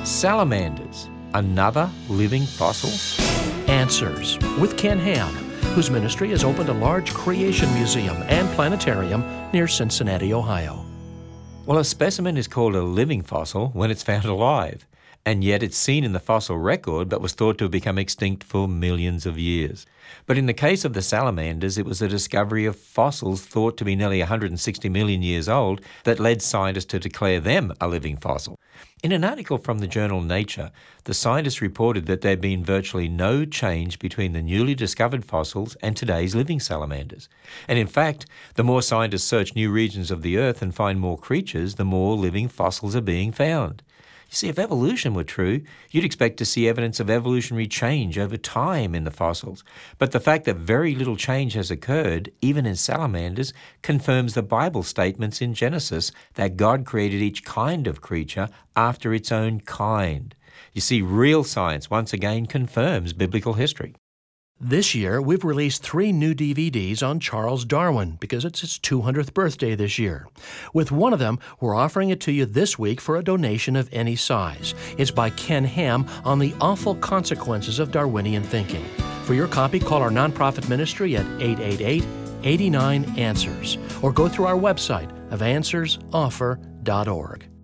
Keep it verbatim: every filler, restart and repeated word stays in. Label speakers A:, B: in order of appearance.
A: Salamanders, another living fossil?
B: Answers with Ken Ham, whose ministry has opened a large creation museum and planetarium near Cincinnati, Ohio.
A: Well, a specimen is called a living fossil when it's found alive, and yet it's seen in the fossil record but was thought to have become extinct for millions of years. But in the case of the salamanders, it was the discovery of fossils thought to be nearly one hundred sixty million years old that led scientists to declare them a living fossil. In an article from the journal Nature, the scientists reported that there had been virtually no change between the newly discovered fossils and today's living salamanders. And in fact, the more scientists search new regions of the Earth and find more creatures, the more living fossils are being found. You see, if evolution were true, you'd expect to see evidence of evolutionary change over time in the fossils. But the fact that very little change has occurred, even in salamanders, confirms the Bible statements in Genesis that God created each kind of creature after its own kind. You see, real science once again confirms biblical history.
B: This year, we've released three new D V Ds on Charles Darwin because it's his two hundredth birthday this year. With one of them, we're offering it to you this week for a donation of any size. It's by Ken Ham on the awful consequences of Darwinian thinking. For your copy, call our nonprofit ministry at eight eight eight, eight nine, answers or go through our website of answers offer dot org.